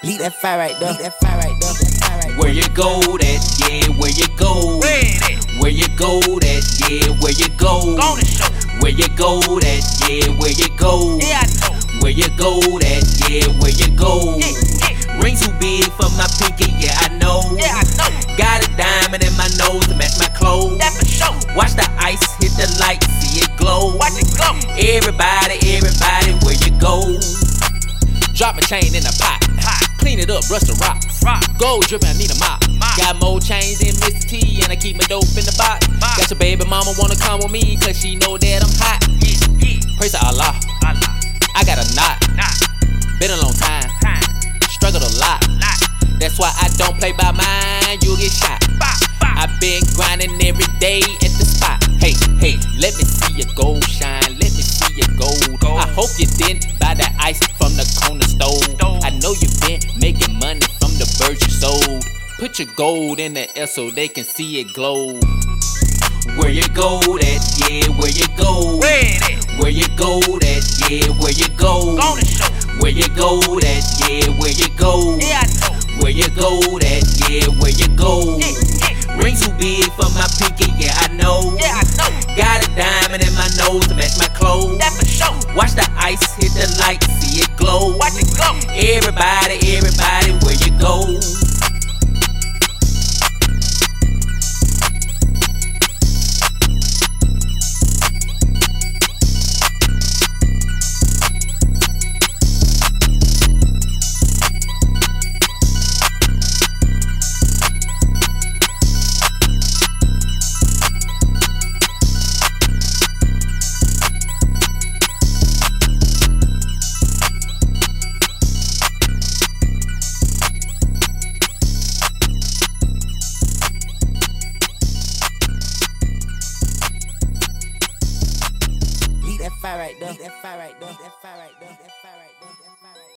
Leave that fire right there. Leave that fire right there. Where you go at, yeah, where you go. Where you go at, yeah, where you go. Where you go at, yeah, where you go. Where you go at, yeah, where you go. Ring too big for my pinky, yeah, I know. Got a diamond in my nose to match my clothes. Watch the ice hit the light, see it glow. Everybody, where you go. Drop my chain in a pot. Clean it up, brush the rocks. Gold dripping, I need a mop. Got more chains than Mr. T, and I keep my dope in the box. Got your baby mama wanna come with me, cause she know that I'm hot. Praise to Allah. I got a knot. Been a long time. Struggled a lot. That's why I don't play by mine, you'll get shot. I been grinding every day at the spot. Hey, let me see your gold shine. Let me see your gold. I hope you didn't buy that ice from the corner stove. I know you been making money from the birds you sold. Put your gold in the air so they can see it glow. Where you go at, yeah, where you go. Where you go at, yeah, where you go. Where you go at, yeah, where you go. Where you go at, yeah, where you go. Ring too big for my pinky, yeah, I know. Got a diamond in my nose to match my clothes. Watch the ice hit the light, see it glow. Everybody, where you go. Leave that fire right there. Leave that fire right there. Leave that fire right there.